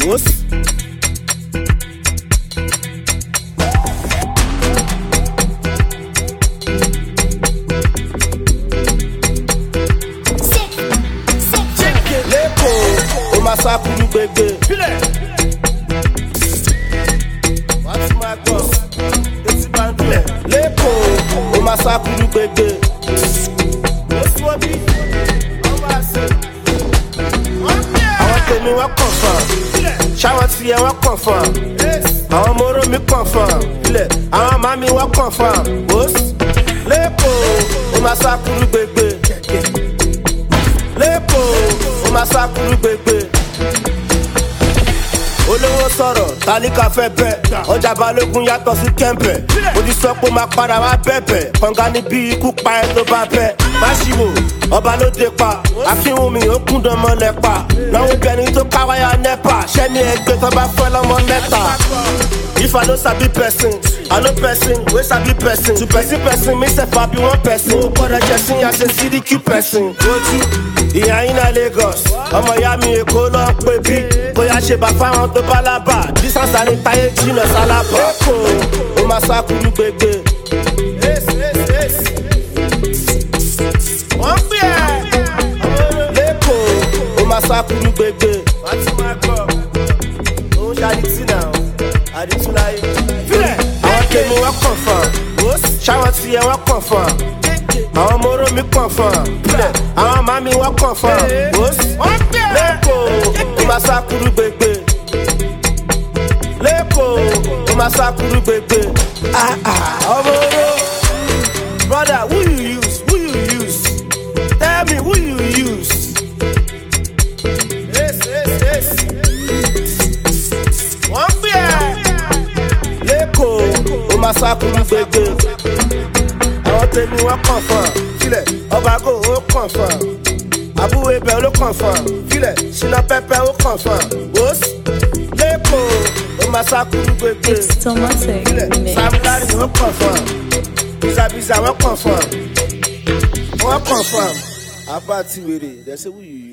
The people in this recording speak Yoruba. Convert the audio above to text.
What's Masakuru gbegbe. What's my boss? It's Bandle. Lepo, o masakuru gbegbe. What's what be? Àwọn tèmi wọ́n confirm. Ṣáwọn tí ẹ wọ́n confirm. Àwọn moro mi confirm. Àwọn mami wọ́n confirm. Lepo, o masakuru gbegbe. Lepo, o masakuru gbegbe. Olówó sọ̀rọ̀, tálíkà fẹ́ bẹ́, ọjà balógun yàtọ̀ sí kẹ́ńpẹ̀. Mo ti sọ pé máa padà wá bẹ̀bẹ̀, kànga ní bí ikú pa ẹ tó bá bẹ́. Máṣíwò, ọba ló dé pa, Akínwùmí ó kún dánmọ́ lẹ́pa. Lọ́wọ́ bẹni tó káwáyà nẹ́pà, ṣẹ́ni ẹgbẹ́ tó bá fẹ́ lọ́mọ mẹ́ta. If I no sabi person, I know person, wey sabi person. To person, me sef I be one person. Ó gbọ́dọ̀ jẹ́ sí yàn ṣe CDQ person. Lójú, ìyá yín náà Lagos, ọmọ ìyá mi Èkó ló ń pè bí. Bóyá ṣe bá fáwọn tó bá lábà, dísànsá ní táyé jìnnà sálábà. Lẹ́kọ̀ọ́, ó máa sákúrú gbegbe. Wọ́n pè ẹ́. Lẹ́kọ̀ọ́, ó máa sákúrú gbegbe. Wọ́n ti máa gbọ́. Òun ṣàdìtì náà. Aditulaye. Àwọn tèmi wọ́n confirm. Ṣáwọn tí ẹ wọ́n confirm. Àwọn moro mi confirm. Àwọn mami wọ́n confirm. Lẹ́kọ̀ọ́, ó máa sákúrú gbegbe. Lẹ́kọ̀ọ́, ó máa sákúrú gbegbe. Ọmọ oró. Brother, who you use? Who you use? Tell me who you use. Yes. Wọ́n pè ẹ́. Lẹ́kọ̀ọ́, ó máa sákúrú gbegbe. Àwọn tèmi wọ́n confirm. Filẹ̀, ọbago ó confirm. Àbúrò ibẹ̀ ló confirm. Filẹ̀, ṣínà pẹ́pẹ́ ó confirm. Lẹ́kọ̀ọ́, ó máa sákúrú gbegbe. Filẹ̀, Samulari ó confirm. Bizabiza wọ́n confirm. Wọ́n confirm. Abá ti wèrè, they say who you use?